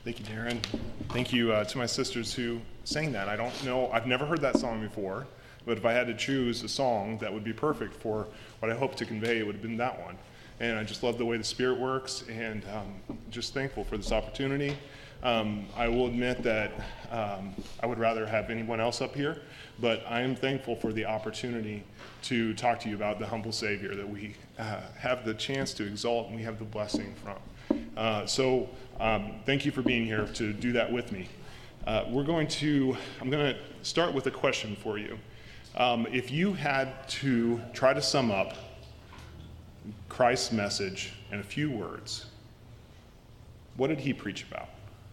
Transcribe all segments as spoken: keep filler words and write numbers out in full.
Thank you, Darren. Thank you uh, to my sisters who sang that. I don't know, I've never heard that song before, but if I had to choose a song that would be perfect for what I hope to convey, it would have been that one. And I just love the way the Spirit works, and um, just thankful for this opportunity. Um, I will admit that um, I would rather have anyone else up here, but I am thankful for the opportunity to talk to you about the humble Savior that we uh, have the chance to exalt and we have the blessing from. Uh, so um, thank you for being here to do that with me. Uh, we're going to, I'm going to start with a question for you. Um, if you had to try to sum up Christ's message in a few words, what did he preach about?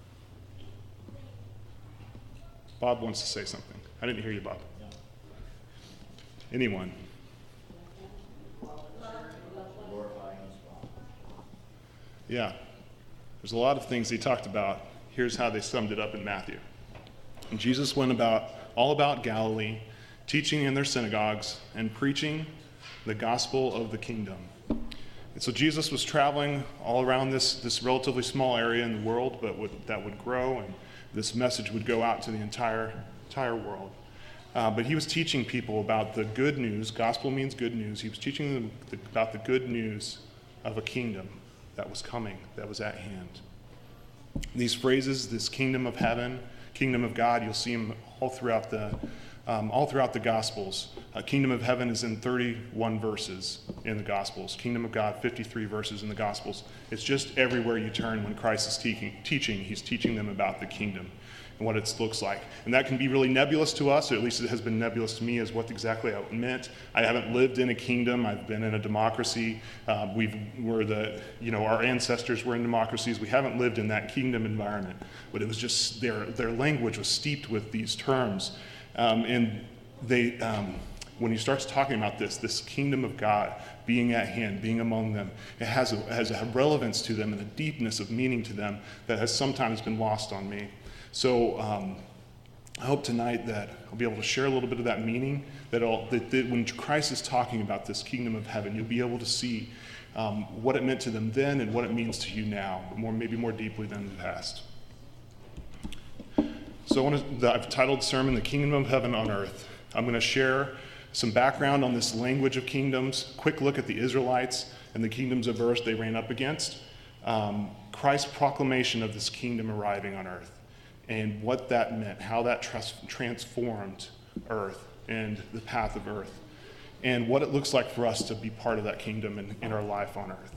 Bob wants to say something. I didn't hear you, Bob. Anyone? Yeah. There's a lot of things he talked about. Here's how they summed it up in Matthew. And Jesus went about all about Galilee, teaching in their synagogues and preaching the gospel of the kingdom. And so Jesus was traveling all around this, this relatively small area in the world, but would, that would grow, and this message would go out to the entire, entire world. Uh, but he was teaching people about the good news. Gospel means good news. He was teaching them the, about the good news of a kingdom that was coming, that was at hand. These phrases, this kingdom of heaven, kingdom of God, you'll see them all throughout the um, all throughout the Gospels. Uh, kingdom of heaven is in thirty-one verses in the Gospels. Kingdom of God, fifty-three verses in the Gospels. It's just everywhere you turn when Christ is te- teaching, he's teaching them about the kingdom and what it looks like. And that can be really nebulous to us, or at least it has been nebulous to me, as what exactly it meant. I haven't lived in a kingdom. I've been in a democracy. Uh, we've, we're the, you know, our ancestors were in democracies. We haven't lived in that kingdom environment, but it was just, their, their language was steeped with these terms. Um, and they, um, when he starts talking about this, this kingdom of God being at hand, being among them, it has a, has a relevance to them and a deepness of meaning to them that has sometimes been lost on me. So um, I hope tonight that I'll be able to share a little bit of that meaning, that, I'll, that, that when Christ is talking about this kingdom of heaven, you'll be able to see um, what it meant to them then and what it means to you now, but more, maybe more deeply than in the past. So I want to, I've titled the sermon, The Kingdom of Heaven on Earth. I'm going to share some background on this language of kingdoms, quick look at the Israelites and the kingdoms of earth they ran up against, um, Christ's proclamation of this kingdom arriving on earth, and what that meant, how that trans- transformed earth and the path of earth, and what it looks like for us to be part of that kingdom in, in our life on earth.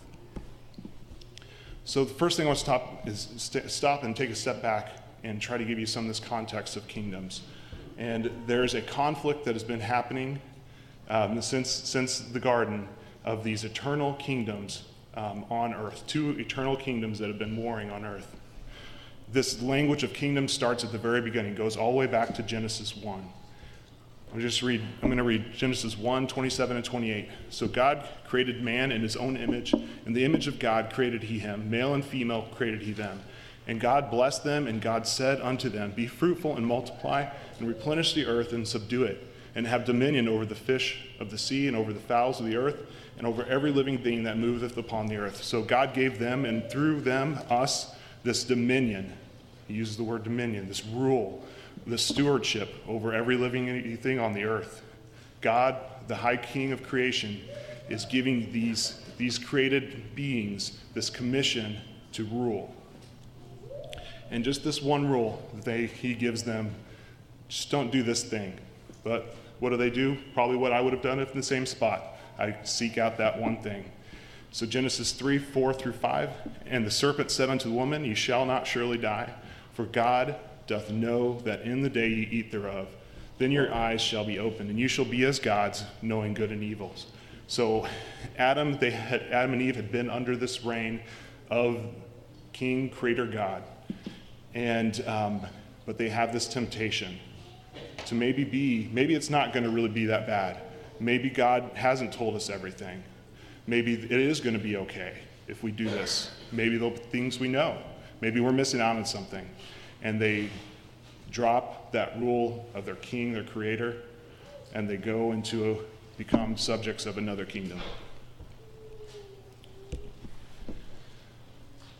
So the first thing I want to stop is st- stop and take a step back and try to give you some of this context of kingdoms. And there's a conflict that has been happening um, since, since the garden of these eternal kingdoms um, on earth, two eternal kingdoms that have been warring on earth. This language of kingdom starts at the very beginning, goes all the way back to Genesis one. I'll just read, I'm going to read Genesis one, twenty-seven and twenty-eight. So God created man in his own image. In the image of God created he him. Male and female created he them. And God blessed them, and God said unto them, Be fruitful and multiply, and replenish the earth and subdue it, and have dominion over the fish of the sea, and over the fowls of the earth, and over every living thing that moveth upon the earth. So God gave them, and through them, us, this dominion. He uses the word dominion, this rule, this stewardship over every living thing on the earth. God, the high king of creation, is giving these, these created beings this commission to rule. And just this one rule that they, he gives them, just don't do this thing. But what do they do? Probably what I would have done if in the same spot. I seek out that one thing. So Genesis three, four through five, And the serpent said unto the woman, Ye shall not surely die, for God doth know that in the day ye eat thereof, then your eyes shall be opened, and you shall be as gods, knowing good and evils. So Adam, they had, Adam and Eve had been under this reign of King, Creator God. And um, but they have this temptation to maybe be, maybe it's not going to really be that bad. Maybe God hasn't told us everything. Maybe it is going to be okay if we do this. Maybe the things we know. Maybe we're missing out on something. And they drop that rule of their king, their creator, and they go into a, become subjects of another kingdom.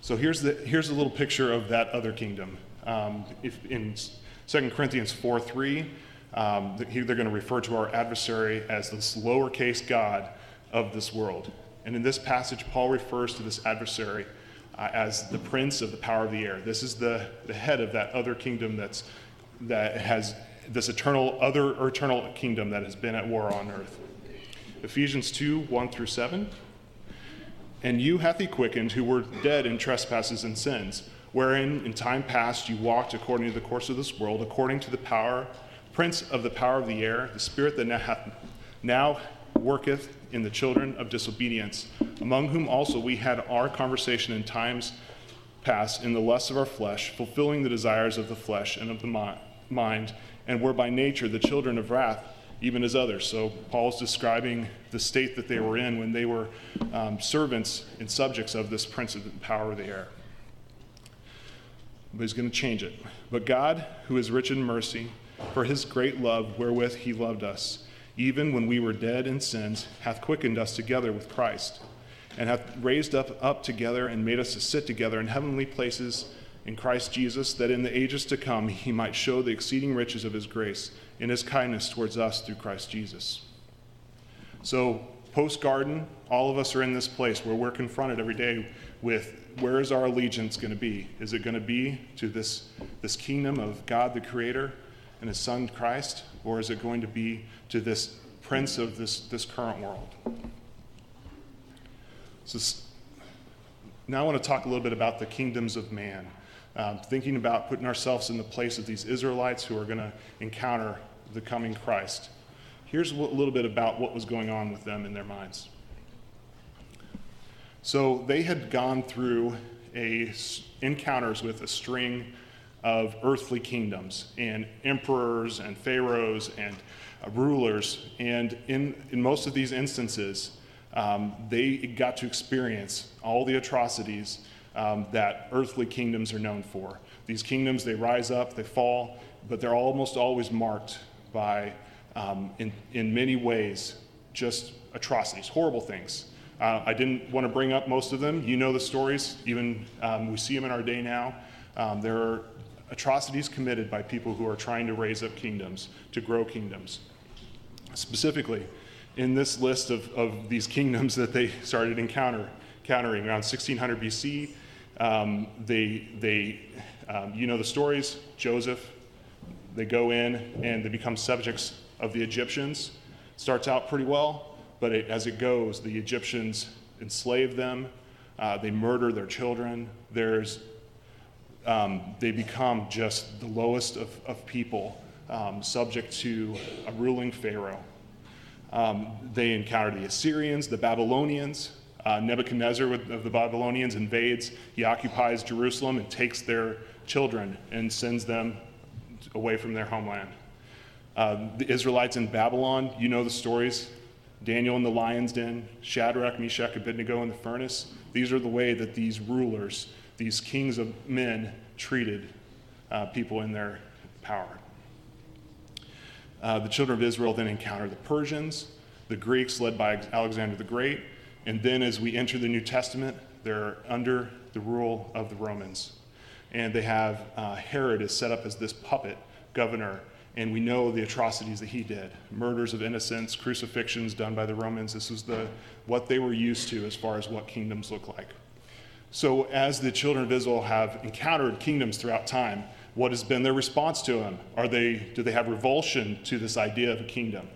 So here's the here's a little picture of that other kingdom. Um, if in Second Corinthians four three, um, they're going to refer to our adversary as this lowercase god of this world. And in this passage, Paul refers to this adversary uh, as the prince of the power of the air. This is the, the head of that other kingdom that's that has this eternal other or eternal kingdom that has been at war on earth. Ephesians two one through seven. And you hath he quickened, who were dead in trespasses and sins, wherein in time past you walked according to the course of this world, according to the power, prince of the power of the air, the spirit that now, hath, now worketh in the children of disobedience, among whom also we had our conversation in times past in the lusts of our flesh, fulfilling the desires of the flesh and of the mi- mind, and were by nature the children of wrath, even as others. So Paul's describing the state that they were in when they were um, servants and subjects of this prince of the power of the air. But he's going to change it. But God, who is rich in mercy, for his great love wherewith he loved us, even when we were dead in sins, hath quickened us together with Christ, and hath raised up, up together and made us to sit together in heavenly places in Christ Jesus, that in the ages to come he might show the exceeding riches of his grace in his kindness towards us through Christ Jesus. So post-garden, all of us are in this place where we're confronted every day with, where is our allegiance going to be? Is it going to be to this, this kingdom of God the Creator and his Son Christ, or is it going to be to this prince of this, this current world? So now I want to talk a little bit about the kingdoms of man. Um, thinking about putting ourselves in the place of these Israelites who are going to encounter the coming Christ. Here's a little bit about what was going on with them in their minds. So they had gone through a encounters with a string of earthly kingdoms and emperors and pharaohs and uh, rulers, and in, in most of these instances, um, they got to experience all the atrocities Um, that earthly kingdoms are known for. These kingdoms, they rise up, they fall, but they're almost always marked by, um, in, in many ways, just atrocities, horrible things. Uh, I didn't want to bring up most of them. You know the stories. Even um, we see them in our day now. Um, there are atrocities committed by people who are trying to raise up kingdoms, to grow kingdoms. Specifically, in this list of, of these kingdoms that they started encounter, encountering around sixteen hundred B C, Um, they, they um, you know the stories. Joseph, they go in and they become subjects of the Egyptians. Starts out pretty well, but it, as it goes, the Egyptians enslave them. Uh, they murder their children. There's, um, they become just the lowest of, of people, um, subject to a ruling Pharaoh. Um, they encounter the Assyrians, the Babylonians. Uh, Nebuchadnezzar with, of the Babylonians invades. He occupies Jerusalem and takes their children and sends them away from their homeland. Uh, the Israelites in Babylon, you know the stories. Daniel in the lion's den, Shadrach, Meshach, Abednego in the furnace. These are the way that these rulers, these kings of men, treated uh, people in their power. Uh, the children of Israel then encounter the Persians, the Greeks led by Alexander the Great, and then as we enter the New Testament, they're under the rule of the Romans. And they have uh, Herod is set up as this puppet governor, and we know the atrocities that he did. Murders of innocents, crucifixions done by the Romans. This was the what they were used to as far as what kingdoms look like. So as the children of Israel have encountered kingdoms throughout time, what has been their response to them? Are they, do they have revulsion to this idea of a kingdom?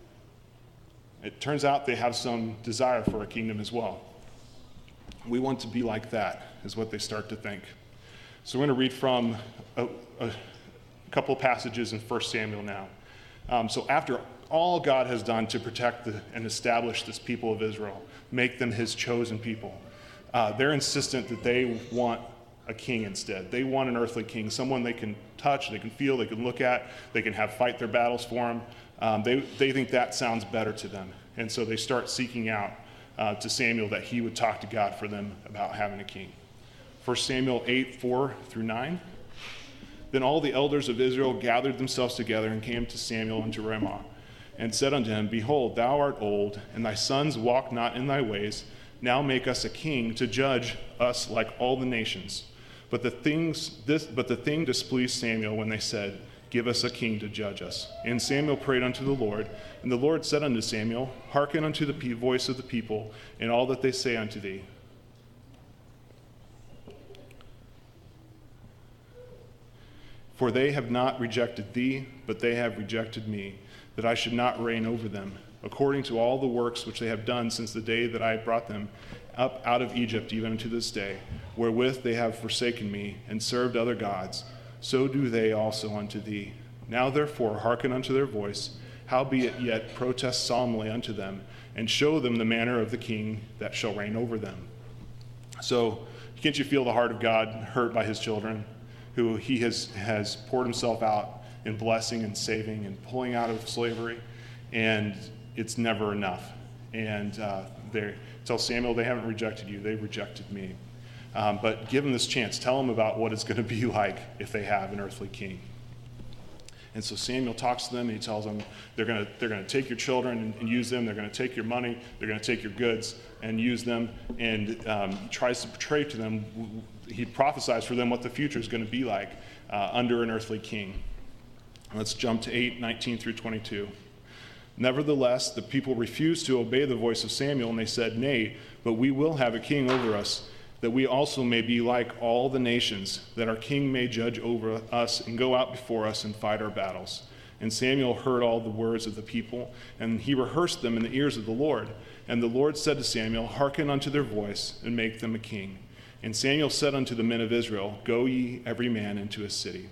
It turns out they have some desire for a kingdom as well. We want to be like that, is what they start to think. So we're going to read from a, a couple passages in First Samuel now. Um, so after all God has done to protect the, and establish this people of Israel, make them his chosen people, uh, they're insistent that they want a king instead. They want an earthly king, someone they can touch, they can feel, they can look at, they can have fight their battles for them. Um, they, they think that sounds better to them. And so they start seeking out uh, to Samuel that he would talk to God for them about having a king. First Samuel eight, four through nine. Then all the elders of Israel gathered themselves together and came to Samuel unto Ramah, and said unto him, Behold, thou art old, and thy sons walk not in thy ways. Now make us a king to judge us like all the nations. But the things this but the thing displeased Samuel when they said, Give us a king to judge us. And Samuel prayed unto the Lord, and the Lord said unto Samuel, Hearken unto the pe- voice of the people, and all that they say unto thee. For they have not rejected thee, but they have rejected me, that I should not reign over them, according to all the works which they have done since the day that I brought them up out of Egypt, even unto this day, wherewith they have forsaken me, and served other gods. So do they also unto thee. Now therefore hearken unto their voice, howbeit yet protest solemnly unto them, and show them the manner of the king that shall reign over them. So can't you feel the heart of God hurt by his children, who he has, has poured himself out in blessing and saving and pulling out of slavery, and it's never enough. And uh, they tell Samuel, they haven't rejected you, they've rejected me. Um, but give them this chance. Tell them about what it's going to be like if they have an earthly king. And so Samuel talks to them, and he tells them they're going to they're going to take your children and, and use them. They're going to take your money. They're going to take your goods and use them. And um, he tries to portray to them, he prophesies for them what the future is going to be like uh, under an earthly king. Let's jump to eight, nineteen through twenty-two. Nevertheless, the people refused to obey the voice of Samuel, and they said, Nay, but we will have a king over us, that we also may be like all the nations, that our king may judge over us and go out before us and fight our battles. And Samuel heard all the words of the people, and he rehearsed them in the ears of the Lord. And the Lord said to Samuel, Hearken unto their voice, and make them a king. And Samuel said unto the men of Israel, Go ye every man into his city.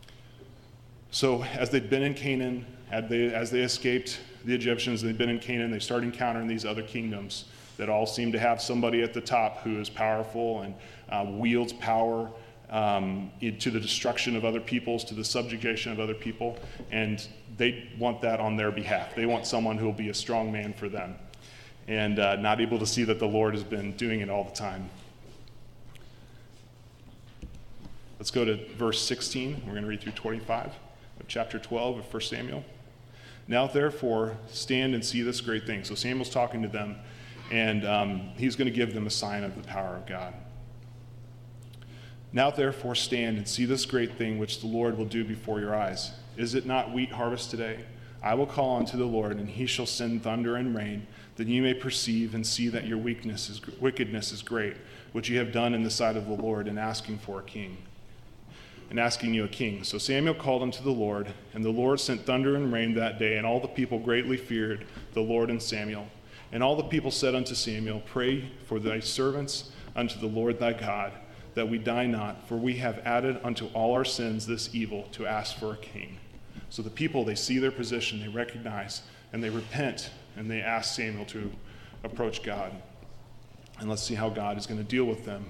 So as they'd been in Canaan, as they, as they escaped the Egyptians, they'd been in Canaan, they started encountering these other kingdoms that all seem to have somebody at the top who is powerful and uh, wields power um, to the destruction of other peoples, to the subjugation of other people, and they want that on their behalf. They want someone who will be a strong man for them, and uh, not able to see that the Lord has been doing it all the time. Let's go to verse sixteen. We're going to read through twenty-five of chapter twelve of First Samuel. Now therefore stand and see this great thing. So Samuel's talking to them, and um, he's going to give them a sign of the power of God. Now therefore stand and see this great thing which the Lord will do before your eyes. Is it not wheat harvest today? I will call unto the Lord, and he shall send thunder and rain, that you may perceive and see that your weakness is, wickedness is great, which you have done in the sight of the Lord in asking for a king. And asking you a king. So Samuel called unto the Lord, and the Lord sent thunder and rain that day, and all the people greatly feared the Lord and Samuel. And all the people said unto Samuel, Pray for thy servants unto the Lord thy God, that we die not, for we have added unto all our sins this evil to ask for a king. So the people, they see their position, they recognize, and they repent, and they ask Samuel to approach God. And let's see how God is going to deal with them.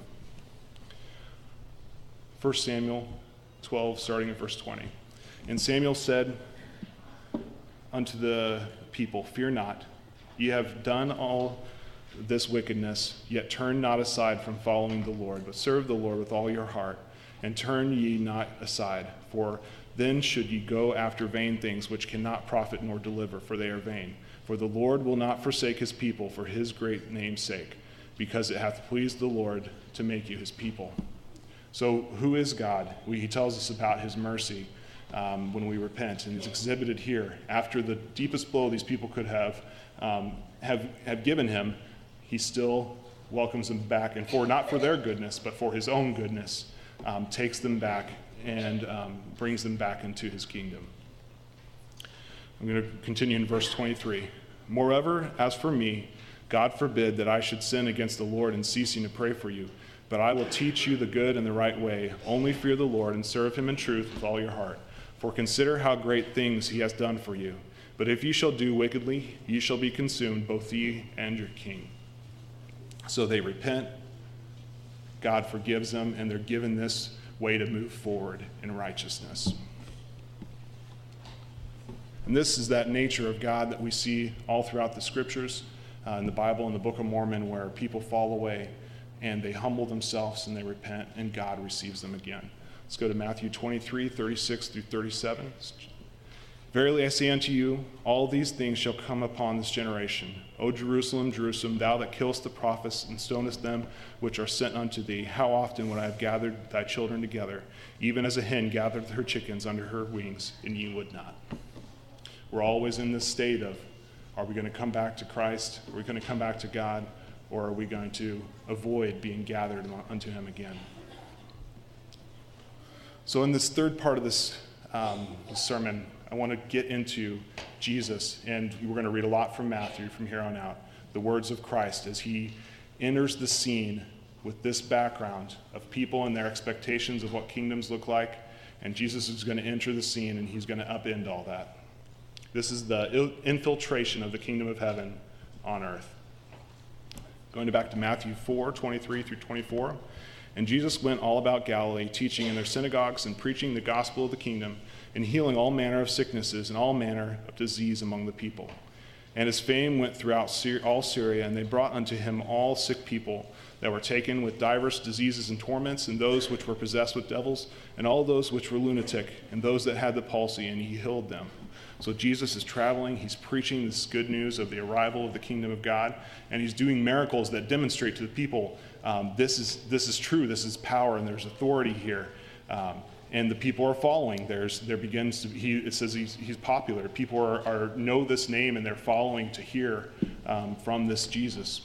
First Samuel twelve, starting at verse twenty. And Samuel said unto the people, Fear not, ye have done all this wickedness, yet turn not aside from following the Lord, but serve the Lord with all your heart, and turn ye not aside, for then should ye go after vain things which cannot profit nor deliver, for they are vain. For the Lord will not forsake his people for his great name's sake, because it hath pleased the Lord to make you his people. So who is God? We, he tells us about his mercy um, when we repent, and it's exhibited here. After the deepest blow these people could have, um, have, have given him, he still welcomes them back, and for not for their goodness, but for his own goodness, um, takes them back and um, brings them back into his kingdom. I'm going to continue in verse twenty-three. Moreover, as for me, God forbid that I should sin against the Lord in ceasing to pray for you. But I will teach you the good and the right way. Only fear the Lord and serve him in truth with all your heart. For consider how great things he has done for you. But if ye shall do wickedly, ye shall be consumed, both ye and your king. So they repent. God forgives them, and they're given this way to move forward in righteousness. And this is that nature of God that we see all throughout the scriptures, uh, in the Bible, in the Book of Mormon, where people fall away and they humble themselves and they repent, and God receives them again. Let's go to Matthew twenty-three, thirty-six through thirty-seven. Verily I say unto you, all these things shall come upon this generation. O Jerusalem, Jerusalem, thou that killest the prophets and stonest them which are sent unto thee, how often would I have gathered thy children together, even as a hen gathereth her chickens under her wings, and ye would not. We're always in this state of, are we going to come back to Christ? Are we going to come back to God? Or are we going to avoid being gathered unto him again? So in this third part of this, um, this sermon, I want to get into Jesus, and we're going to read a lot from Matthew from here on out, the words of Christ as he enters the scene with this background of people and their expectations of what kingdoms look like, and Jesus is going to enter the scene and he's going to upend all that. This is the infiltration of the kingdom of heaven on earth. Going back to Matthew four, twenty-three through twenty-four. And Jesus went all about Galilee, teaching in their synagogues and preaching the gospel of the kingdom, and healing all manner of sicknesses and all manner of disease among the people. And his fame went throughout all Syria, and they brought unto him all sick people that were taken with divers diseases and torments, and those which were possessed with devils, and all those which were lunatic, and those that had the palsy, and he healed them. So Jesus is traveling, he's preaching this good news of the arrival of the kingdom of God, and he's doing miracles that demonstrate to the people, um, this is this is true, this is power, and there's authority here. Um, and the people are following. There's there begins to be, he, it says he's, he's popular. People are, are know this name, and they're following to hear um, from this Jesus.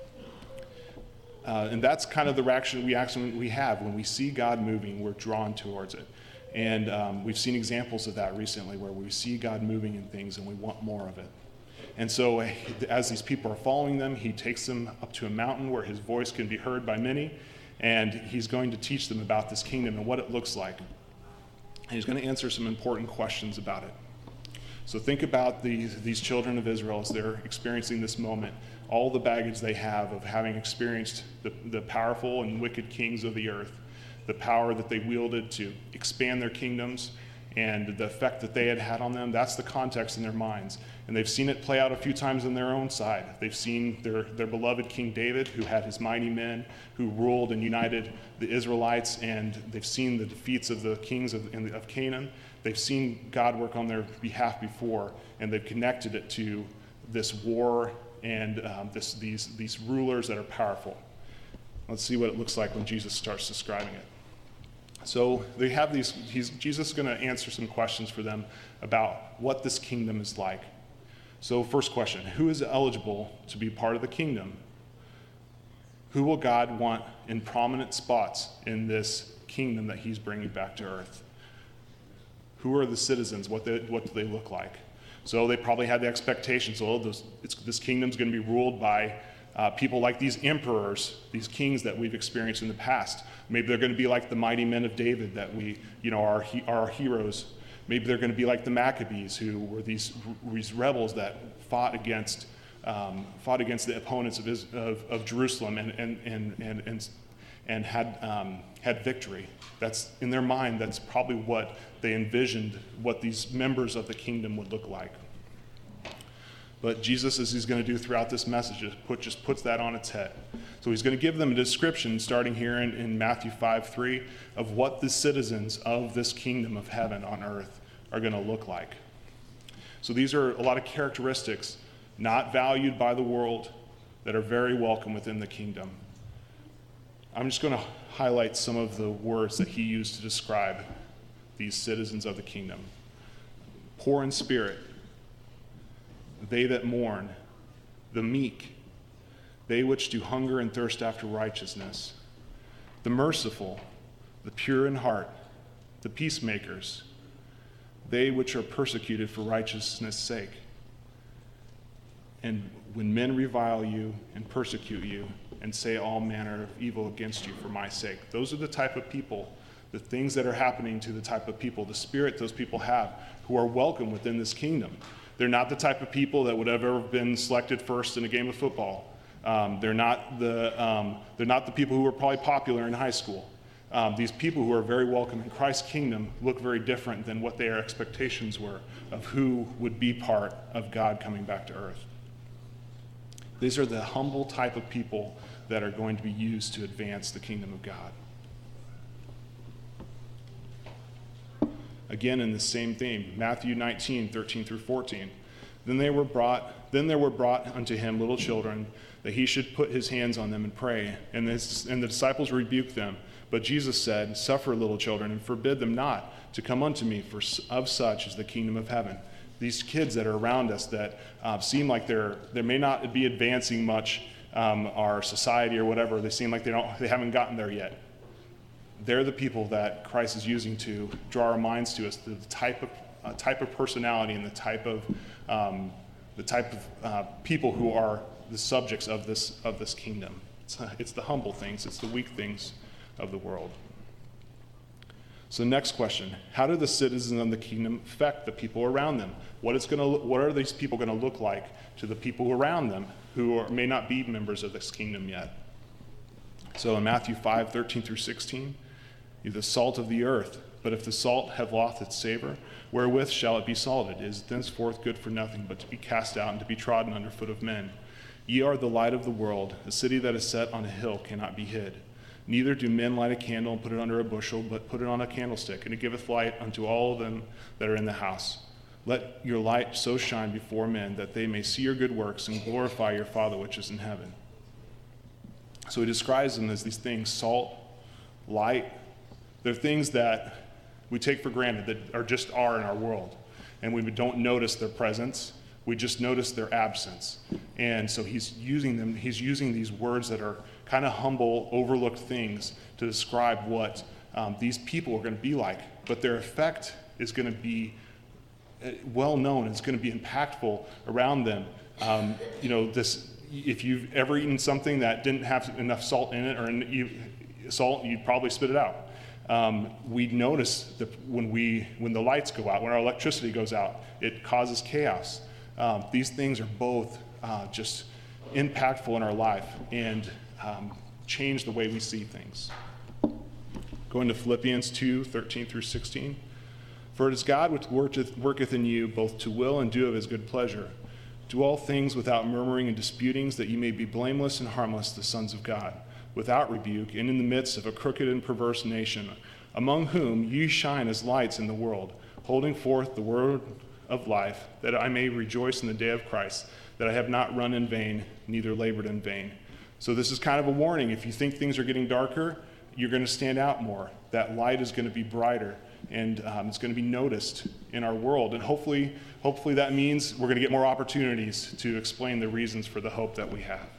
Uh, and that's kind of the reaction we actually we have when we see God moving. We're drawn towards it. And um, we've seen examples of that recently where we see God moving in things and we want more of it. And so as these people are following them, he takes them up to a mountain where his voice can be heard by many, and he's going to teach them about this kingdom and what it looks like. And he's going to answer some important questions about it. So think about these, these children of Israel as they're experiencing this moment, all the baggage they have of having experienced the, the powerful and wicked kings of the earth, the power that they wielded to expand their kingdoms, and the effect that they had had on them. That's the context in their minds. And they've seen it play out a few times on their own side. They've seen their, their beloved King David, who had his mighty men, who ruled and united the Israelites, and they've seen the defeats of the kings of, of Canaan. They've seen God work on their behalf before, and they've connected it to this war and um, this, these, these rulers that are powerful. Let's see what it looks like when Jesus starts describing it. So they have these, he's, Jesus is going to answer some questions for them about what this kingdom is like. So first question, who is eligible to be part of the kingdom? Who will God want in prominent spots in this kingdom that he's bringing back to earth? Who are the citizens? What, they, what do they look like? So they probably had the expectation, so oh, this, it's, this kingdom's going to be ruled by Uh, people like these emperors, these kings that we've experienced in the past. Maybe they're going to be like the mighty men of David that we, you know, are our heroes. Maybe they're going to be like the Maccabees, who were these, these rebels that fought against um, fought against the opponents of, his, of, of Jerusalem and and and and and, and had um, had victory. That's in their mind. That's probably what they envisioned what these members of the kingdom would look like. But Jesus, as he's going to do throughout this message, just, put, just puts that on its head. So he's going to give them a description, starting here in, in Matthew five three, of what the citizens of this kingdom of heaven on earth are going to look like. So these are a lot of characteristics not valued by the world that are very welcome within the kingdom. I'm just going to highlight some of the words that he used to describe these citizens of the kingdom. Poor in spirit, they that mourn, the meek, they which do hunger and thirst after righteousness, the merciful, the pure in heart, the peacemakers, they which are persecuted for righteousness' sake. And when men revile you and persecute you and say all manner of evil against you for my sake, those are the type of people, the things that are happening to the type of people, the spirit those people have, who are welcome within this kingdom. They're not the type of people that would have ever been selected first in a game of football. Um, they're not the um, they're not the people who were probably popular in high school. Um, these people who are very welcome in Christ's kingdom look very different than what their expectations were of who would be part of God coming back to earth. These are the humble type of people that are going to be used to advance the kingdom of God. Again, in the same theme, Matthew nineteen, thirteen through fourteen. Then they were brought, then there were brought unto him little children, that he should put his hands on them and pray. And, this, and the disciples rebuked them. But Jesus said, Suffer little children, and forbid them not to come unto me, for of such is the kingdom of heaven. These kids that are around us that uh, seem like they're they may not be advancing much um, our society or whatever. They seem like they don't they haven't gotten there yet. They're the people that Christ is using to draw our minds to us, the type of uh, type of personality and the type of um, the type of uh, people who are the subjects of this of this kingdom. It's, uh, it's the humble things. It's the weak things of the world. So next question, how do the citizens of the kingdom affect the people around them? What is going to what are these people going to look like to the people around them who are, may not be members of this kingdom yet? So in Matthew five, thirteen through sixteen, you're the salt of the earth, but if the salt have lost its savor, wherewith shall it be salted? It is thenceforth good for nothing, but to be cast out and to be trodden under foot of men. Ye are the light of the world. A city that is set on a hill cannot be hid. Neither do men light a candle and put it under a bushel, but put it on a candlestick, and it giveth light unto all of them that are in the house. Let your light so shine before men, that they may see your good works and glorify your Father which is in heaven. So he describes them as these things, salt, light. They're things that we take for granted, that are just are in our world. And we don't notice their presence. We just notice their absence. And so he's using them, he's using these words that are kind of humble, overlooked things to describe what um, these people are going to be like. But their effect is going to be well known. It's going to be impactful around them. Um, you know, this. If you've ever eaten something that didn't have enough salt in it, or in, you, salt, you'd probably spit it out. Um, we notice that when we when the lights go out, when our electricity goes out, it causes chaos. Um, these things are both uh, just impactful in our life and um, change the way we see things. Going to Philippians two, thirteen through sixteen. For it is God which worketh, worketh in you both to will and do of his good pleasure. Do all things without murmuring and disputings, that ye may be blameless and harmless, the sons of God, without rebuke, and in the midst of a crooked and perverse nation, among whom ye shine as lights in the world, holding forth the word of life, that I may rejoice in the day of Christ, that I have not run in vain, neither labored in vain. So this is kind of a warning. If you think things are getting darker, you're going to stand out more. That light is going to be brighter, and um, it's going to be noticed in our world. And hopefully, hopefully that means we're going to get more opportunities to explain the reasons for the hope that we have.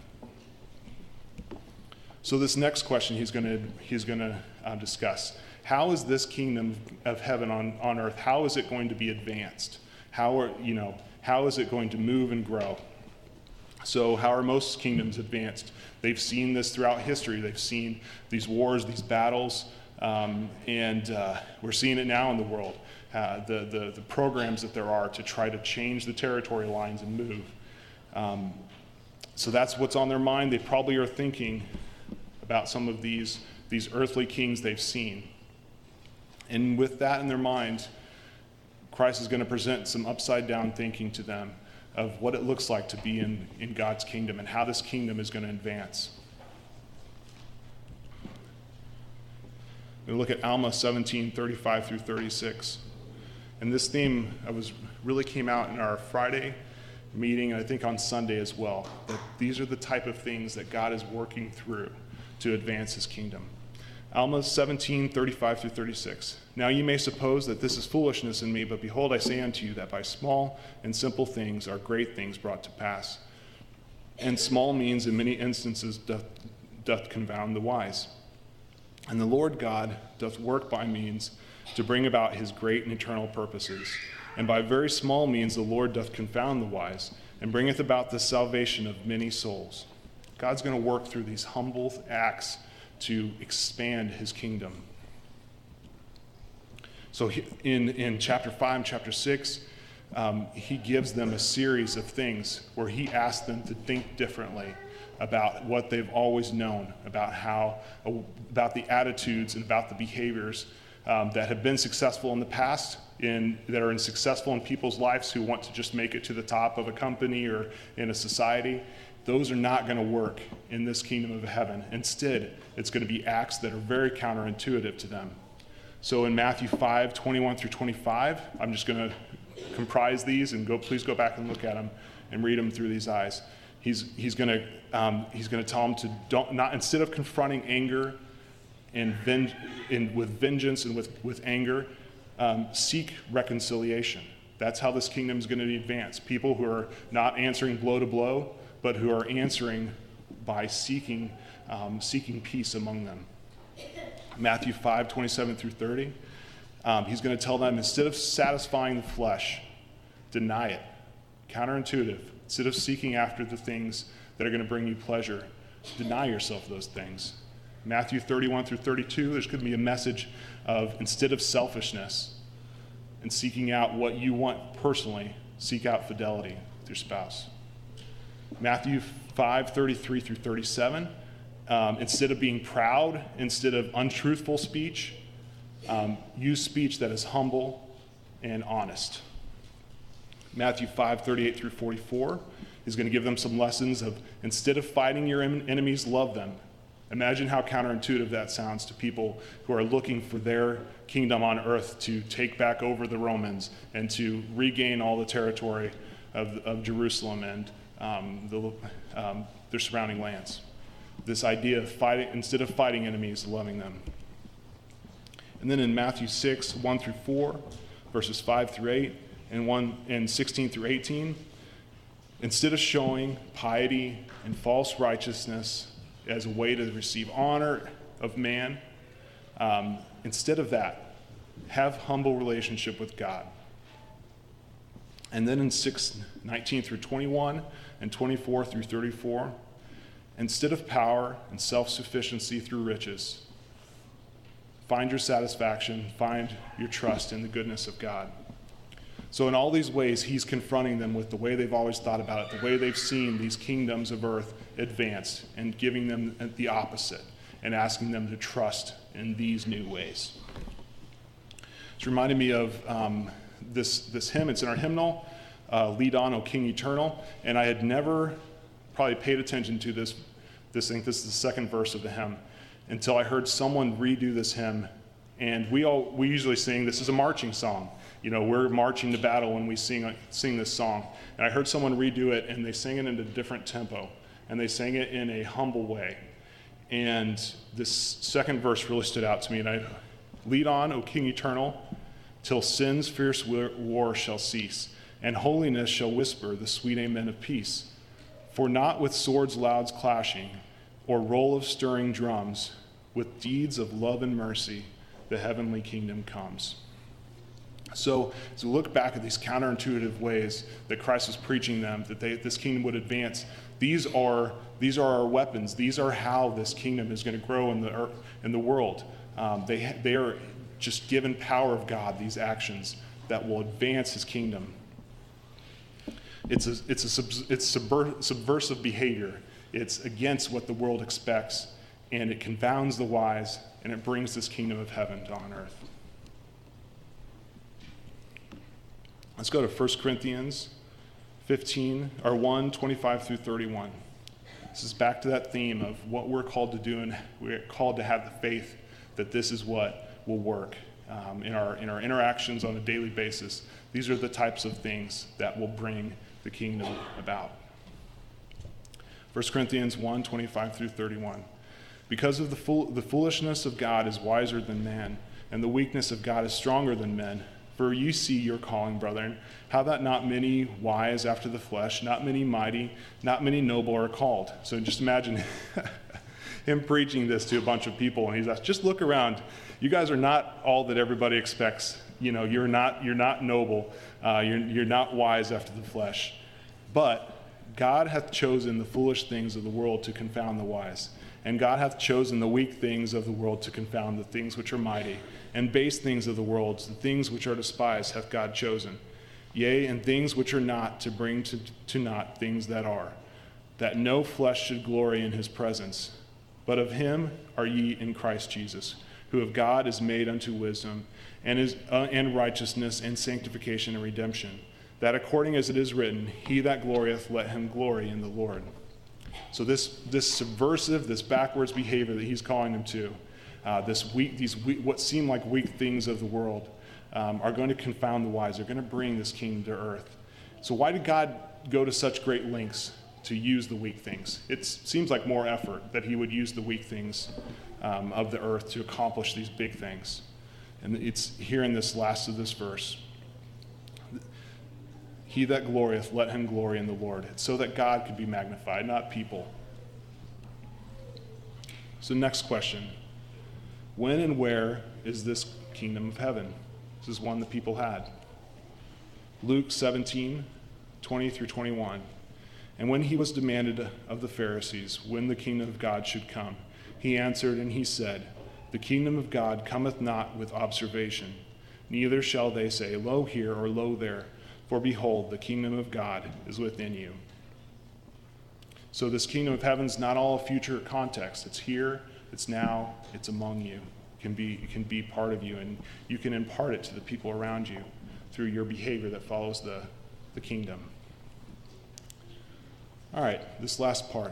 So this next question he's going to he's going to uh, discuss: how is this kingdom of heaven on, on earth? How is it going to be advanced? How are you know how is it going to move and grow? So how are most kingdoms advanced? They've seen this throughout history. They've seen these wars, these battles, um, and uh, we're seeing it now in the world. Uh, the, the the programs that there are to try to change the territory lines and move. Um, so that's what's on their mind. They probably are thinking about some of these these earthly kings they've seen. And with that in their mind, Christ is going to present some upside down thinking to them of what it looks like to be in, in God's kingdom and how this kingdom is going to advance. We look at Alma seventeen, thirty-five through thirty-six. And this theme I was really came out in our Friday meeting, and I think on Sunday as well, that these are the type of things that God is working through to advance his kingdom. Alma seventeen, thirty-five through thirty-six. Now you may suppose that this is foolishness in me, but behold, I say unto you that by small and simple things are great things brought to pass. And small means in many instances doth, doth confound the wise. And the Lord God doth work by means to bring about his great and eternal purposes. And by very small means the Lord doth confound the wise, and bringeth about the salvation of many souls. God's going to work through these humble acts to expand his kingdom. So in, in chapter five and chapter six, um, he gives them a series of things where he asks them to think differently about what they've always known, about how, about the attitudes and about the behaviors um, that have been successful in the past, in, that are in successful in people's lives who want to just make it to the top of a company or in a society. Those are not going to work in this kingdom of heaven. Instead, it's going to be acts that are very counterintuitive to them. So in Matthew five, twenty-one through twenty-five, I'm just going to comprise these and go. Please go back and look at them and read them through these eyes. He's he's going to um, he's going to tell them to don't not instead of confronting anger and ven- in, with vengeance and with with anger, um, seek reconciliation. That's how this kingdom is going to advance. People who are not answering blow to blow, but who are answering by seeking um, seeking peace among them. Matthew five, twenty-seven through thirty. Um, he's going to tell them, instead of satisfying the flesh, deny it. Counterintuitive. Instead of seeking after the things that are going to bring you pleasure, deny yourself those things. Matthew thirty-one through thirty-two, there's going to be a message of, instead of selfishness and seeking out what you want personally, seek out fidelity with your spouse. Matthew five, thirty-three through thirty-seven, um, instead of being proud, instead of untruthful speech, um, use speech that is humble and honest. Matthew five, thirty-eight through forty-four is going to give them some lessons of, instead of fighting your en- enemies, love them. Imagine how counterintuitive that sounds to people who are looking for their kingdom on earth to take back over the Romans and to regain all the territory of, of Jerusalem and um, the, um, their surrounding lands. This idea of fighting, instead of fighting enemies, loving them. And then in Matthew six, one through four, verses five through eight, and one and sixteen through eighteen, instead of showing piety and false righteousness as a way to receive honor of man, um, instead of that, have humble relationship with God. And then in six, nineteen through twenty-one and twenty-four through thirty-four, instead of power and self-sufficiency through riches, find your satisfaction, find your trust in the goodness of God. So in all these ways, he's confronting them with the way they've always thought about it, the way they've seen these kingdoms of earth advance, and giving them the opposite and asking them to trust in these new ways. It's reminded me of um, this, this hymn. It's in our hymnal, uh, Lead On, O King Eternal, and I had never probably paid attention to this, this thing. This is the second verse of the hymn, until I heard someone redo this hymn. And we all we usually sing, this is a marching song. You know, we're marching to battle when we sing sing this song. And I heard someone redo it, and they sang it in a different tempo, and they sang it in a humble way. And this second verse really stood out to me. And I, lead on, O King Eternal, till sin's fierce war shall cease, and holiness shall whisper the sweet amen of peace. For not with swords loud clashing, or roll of stirring drums, with deeds of love and mercy, the heavenly kingdom comes. So as we look back at these counterintuitive ways that Christ was preaching them, that they, this kingdom would advance, these are these are our weapons. These are how this kingdom is going to grow in the earth, in the world. Um, they they are just given power of God, these actions that will advance his kingdom. It's a it's a sub, it's subver, subversive behavior. It's against what the world expects, and it confounds the wise, and it brings this kingdom of heaven on earth. Let's go to First Corinthians fifteen, or one, twenty-five through thirty-one. This is back to that theme of what we're called to do, and we're called to have the faith that this is what will work um, in our in our interactions on a daily basis. These are the types of things that will bring the kingdom about. First Corinthians one, twenty-five through thirty-one. Because of the fool, the foolishness of God is wiser than man, and the weakness of God is stronger than men. For you see your calling, brethren, how that not many wise after the flesh, not many mighty, not many noble are called. So just imagine him preaching this to a bunch of people, and he's asked, just look around. You guys are not all that everybody expects. You know, you're not you're not noble. Uh, you're you're not wise after the flesh. But God hath chosen the foolish things of the world to confound the wise. And God hath chosen the weak things of the world to confound the things which are mighty. And base things of the world, the things which are despised, hath God chosen. Yea, and things which are not, to bring to, to naught things that are, that no flesh should glory in his presence. But of him are ye in Christ Jesus, who of God is made unto wisdom, and is uh, and righteousness, and sanctification, and redemption, that according as it is written, he that glorieth, let him glory in the Lord. So this, this subversive, this backwards behavior that he's calling them to, uh, this weak, these weak, what seem like weak things of the world um, are going to confound the wise. They're going to bring this kingdom to earth. So why did God go to such great lengths to use the weak things? It seems like more effort that he would use the weak things um, of the earth to accomplish these big things. And it's here in this last of this verse. He that glorieth, let him glory in the Lord. It's so that God could be magnified, not people. So next question. When and where is this kingdom of heaven? This is one that people had. Luke seventeen, twenty through twenty-one. And when he was demanded of the Pharisees when the kingdom of God should come, he answered and he said, the kingdom of God cometh not with observation, neither shall they say, lo here or lo there, for behold, the kingdom of God is within you. So this kingdom of heaven is not all a future context. It's here, it's now, it's among you. It can be, it can be part of you, and you can impart it to the people around you through your behavior that follows the, the kingdom. All right, this last part.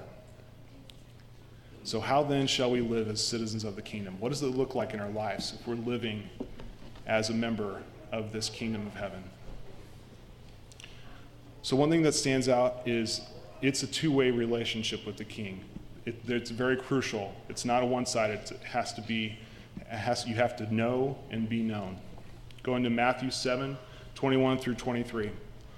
So how then shall we live as citizens of the kingdom? What does it look like in our lives if we're living as a member of this kingdom of heaven? So one thing that stands out is it's a two-way relationship with the king. It, it's very crucial. It's not a one-sided. It has to be, it has, you have to know and be known. Going to Matthew seven, twenty-one through twenty-three.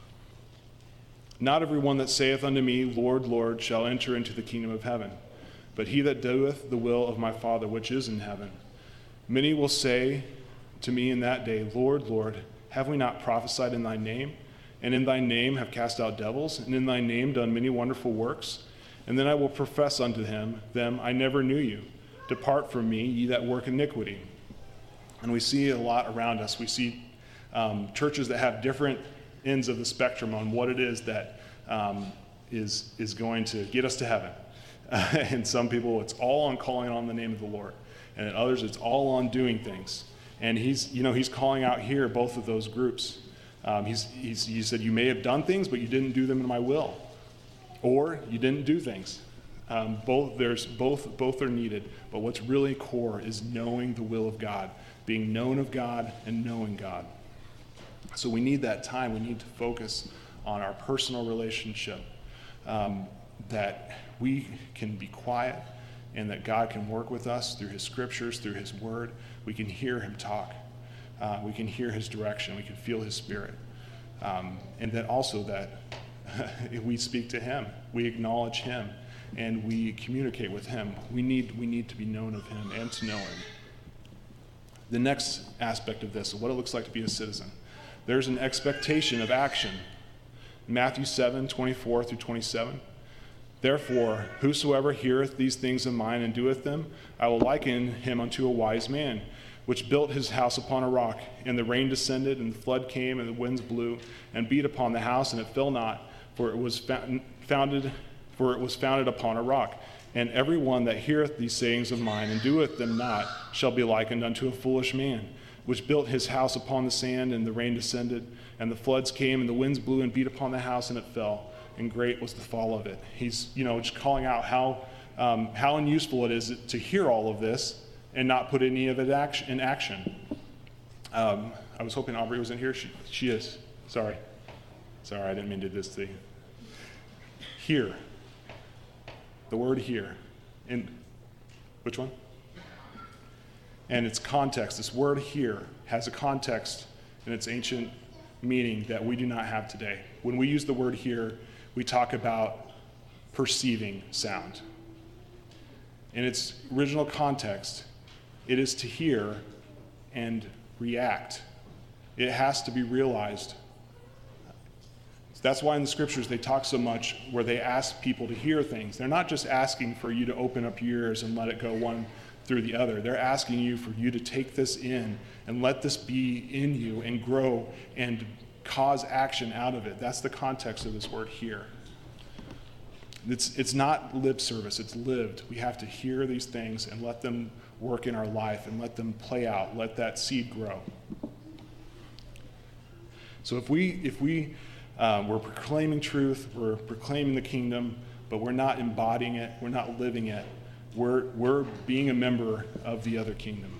Not everyone that saith unto me, Lord, Lord, shall enter into the kingdom of heaven, but he that doeth the will of my Father which is in heaven. Many will say to me in that day, Lord, Lord, have we not prophesied in thy name? And in thy name have cast out devils, and in thy name done many wonderful works? And then I will profess unto him, them, I never knew you. Depart from me, ye that work iniquity. And we see a lot around us. We see um, churches that have different ends of the spectrum on what it is that um, is, is going to get us to heaven. Uh, and some people, it's all on calling on the name of the Lord. And in others, it's all on doing things. And he's, you know, he's calling out here both of those groups. Um, he's, he's, he said, you may have done things, but you didn't do them in my will. Or you didn't do things. Um, both, there's, both, both are needed. But what's really core is knowing the will of God, being known of God and knowing God. So we need that time. We need to focus on our personal relationship, um, that we can be quiet and that God can work with us through his scriptures, through his word. We can hear him talk. Uh, we can hear his direction. We can feel his spirit. Um, and then also that we speak to him. We acknowledge him and we communicate with him. We need, we need to be known of him and to know him. The next aspect of this, what it looks like to be a citizen. There's an expectation of action. Matthew seven, twenty-four through twenty-seven. Therefore, whosoever heareth these things of mine and doeth them, I will liken him unto a wise man, which built his house upon a rock. And the rain descended, and the flood came, and the winds blew, and beat upon the house, and it fell not, for it was founded, for it was founded upon a rock. And every one that heareth these sayings of mine and doeth them not shall be likened unto a foolish man, which built his house upon the sand, and the rain descended, and the floods came, and the winds blew and beat upon the house, and it fell, and great was the fall of it. He's, you know, just calling out how um, how unuseful it is to hear all of this and not put any of it action, in action. Um, I was hoping Aubrey was in here. She, she is. Sorry. Sorry, I didn't mean to do this to you. Hear. The word hear. In which one? And its context, this word here has a context in its ancient meaning that we do not have today. When we use the word hear, we talk about perceiving sound. In its original context, it is to hear and react. It has to be realized. That's why in the scriptures they talk so much where they ask people to hear things. They're not just asking for you to open up your ears and let it go one through the other. They're asking you for you to take this in and let this be in you and grow and cause action out of it. That's the context of this word hear. It's, it's not lip service, it's lived. We have to hear these things and let them work in our life and let them play out, let that seed grow. So if we, if we, um, we're proclaiming truth, we're proclaiming the kingdom, but we're not embodying it, we're not living it, we're, we're being a member of the other kingdom.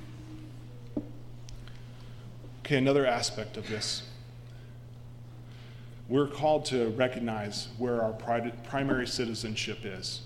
Okay, another aspect of this. We're called to recognize where our primary citizenship is.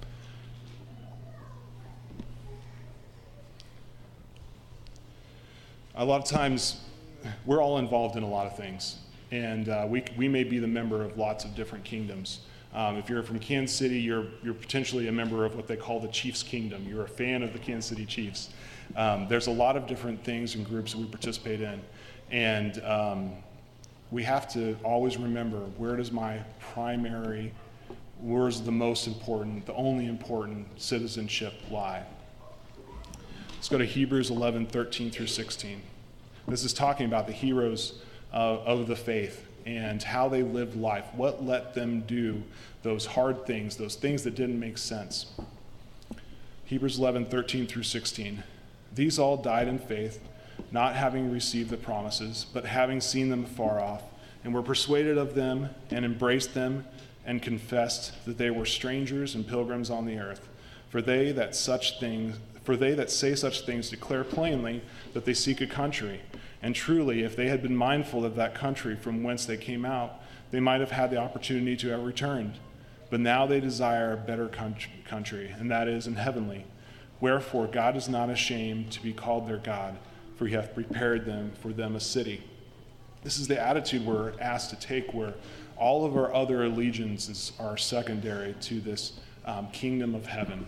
A lot of times, we're all involved in a lot of things, and uh, we we may be the member of lots of different kingdoms. Um, if you're from Kansas City, you're you're potentially a member of what they call the Chiefs Kingdom. You're a fan of the Kansas City Chiefs. Um, there's a lot of different things and groups that we participate in, and um, we have to always remember, where does my primary, where's the most important, the only important citizenship lie? Let's go to Hebrews eleven, thirteen through sixteen. This is talking about the heroes uh, of the faith and how they lived life, what let them do those hard things, those things that didn't make sense. Hebrews eleven, thirteen through sixteen. These all died in faith, not having received the promises, but having seen them afar off, and were persuaded of them, and embraced them, and confessed that they were strangers and pilgrims on the earth. For they that such things, for they that say such things declare plainly that they seek a country. And truly, if they had been mindful of that country from whence they came out, they might have had the opportunity to have returned. But now they desire a better country, and that is in heavenly. Wherefore God is not ashamed to be called their God, for he hath prepared them for them a city. This is the attitude we're asked to take, where all of our other allegiances are secondary to this um, kingdom of heaven.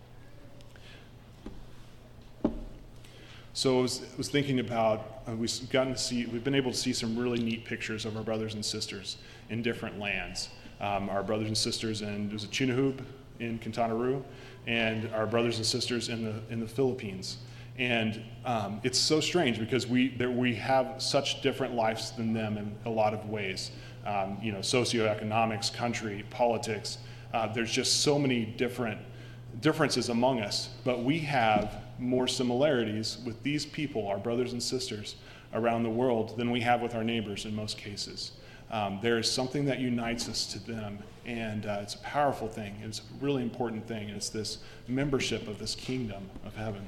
So I was, was thinking about, uh, we've gotten to see, we've been able to see some really neat pictures of our brothers and sisters in different lands. Um, our brothers and sisters in, there's a Chinahoob in Quintana Roo, and our brothers and sisters in the in the Philippines. And um, it's so strange because we there, we have such different lives than them in a lot of ways. Um, you know, socioeconomics, country, politics. Uh, there's just so many different differences among us, but we have more similarities with these people, our brothers and sisters around the world, than we have with our neighbors in most cases. Um, there is something that unites us to them, and uh, it's a powerful thing. It's a really important thing, and it's this membership of this kingdom of heaven.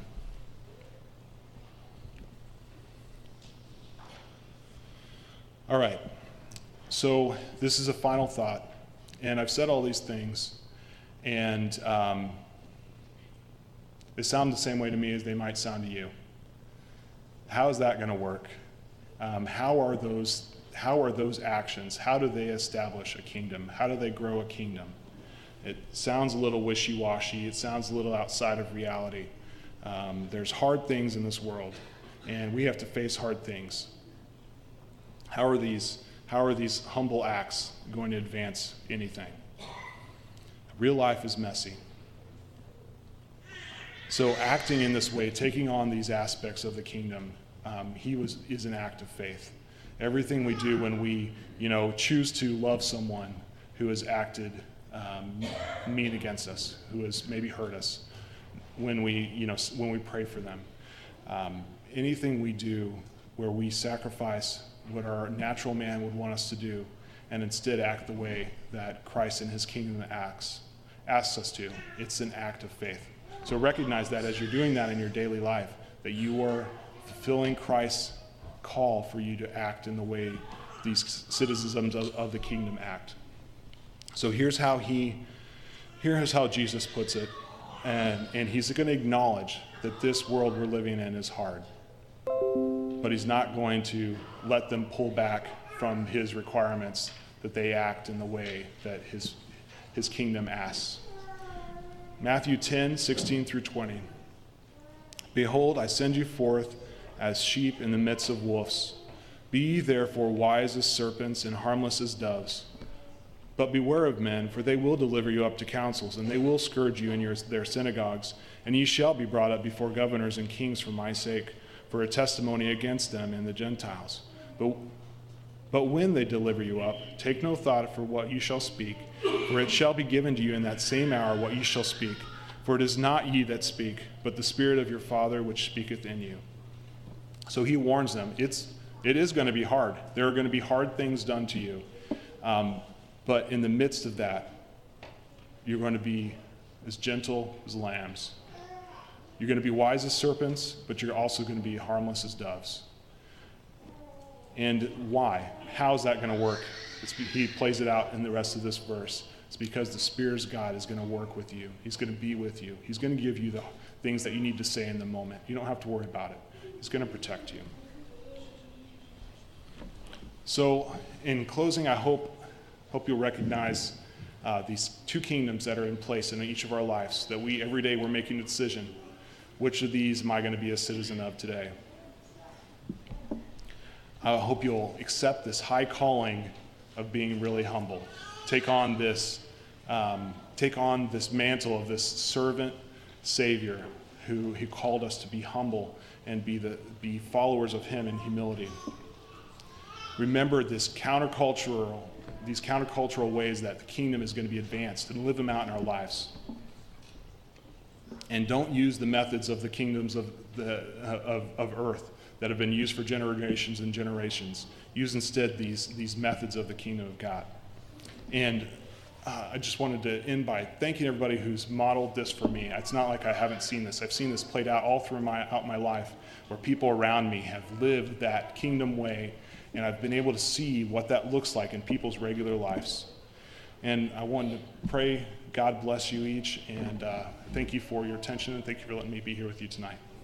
All right, so this is a final thought, and I've said all these things, and um, they sound the same way to me as they might sound to you. How is that going to work? Um, how are those how are those actions? How do they establish a kingdom? How do they grow a kingdom? It sounds a little wishy-washy. It sounds a little outside of reality. Um, there's hard things in this world, and we have to face hard things. How are these how are these humble acts going to advance anything? Real life is messy. So acting in this way, taking on these aspects of the kingdom, um, he was is an act of faith. Everything we do when we, you know, choose to love someone who has acted um, mean against us, who has maybe hurt us, when we, you know, when we pray for them, um, anything we do where we sacrifice what our natural man would want us to do, and instead act the way that Christ in His kingdom acts, asks us to, it's an act of faith. So recognize that as you're doing that in your daily life, that you are fulfilling Christ's call for you to act in the way these citizens of, of the kingdom act. So here's how he, here's how Jesus puts it, and, and he's going to acknowledge that this world we're living in is hard, but he's not going to let them pull back from his requirements that they act in the way that his, his kingdom asks. Matthew ten, sixteen through twenty. Behold, I send you forth as sheep in the midst of wolves. Be ye therefore wise as serpents and harmless as doves. But beware of men, for they will deliver you up to councils, and they will scourge you in your, their synagogues, and ye shall be brought up before governors and kings for my sake, for a testimony against them and the Gentiles. But, but when they deliver you up, take no thought for what you shall speak, for it shall be given to you in that same hour what ye shall speak. For it is not ye that speak, but the Spirit of your Father which speaketh in you. So he warns them, it's, it is going to be hard. There are going to be hard things done to you. Um, but in the midst of that, you're going to be as gentle as lambs. You're going to be wise as serpents, but you're also going to be harmless as doves. And why? How is that going to work? It's, he plays it out in the rest of this verse. It's because the Spirit of God is going to work with you. He's going to be with you. He's going to give you the things that you need to say in the moment. You don't have to worry about it. He's going to protect you. So in closing, I hope, hope you'll recognize uh, these two kingdoms that are in place in each of our lives, that we every day we're making a decision. Which of these am I going to be a citizen of today? I hope you'll accept this high calling of being really humble. Take on this, um, take on this mantle of this servant Savior who he called us to be humble and be the be followers of him in humility. Remember this countercultural, these countercultural ways that the kingdom is going to be advanced, and live them out in our lives. And don't use the methods of the kingdoms of the of, of earth that have been used for generations and generations. Use instead these, these methods of the kingdom of God. And uh, I just wanted to end by thanking everybody who's modeled this for me. It's not like I haven't seen this. I've seen this played out all through my out my life, where people around me have lived that kingdom way, and I've been able to see what that looks like in people's regular lives. And I wanted to pray God bless you each, and uh, thank you for your attention, and thank you for letting me be here with you tonight.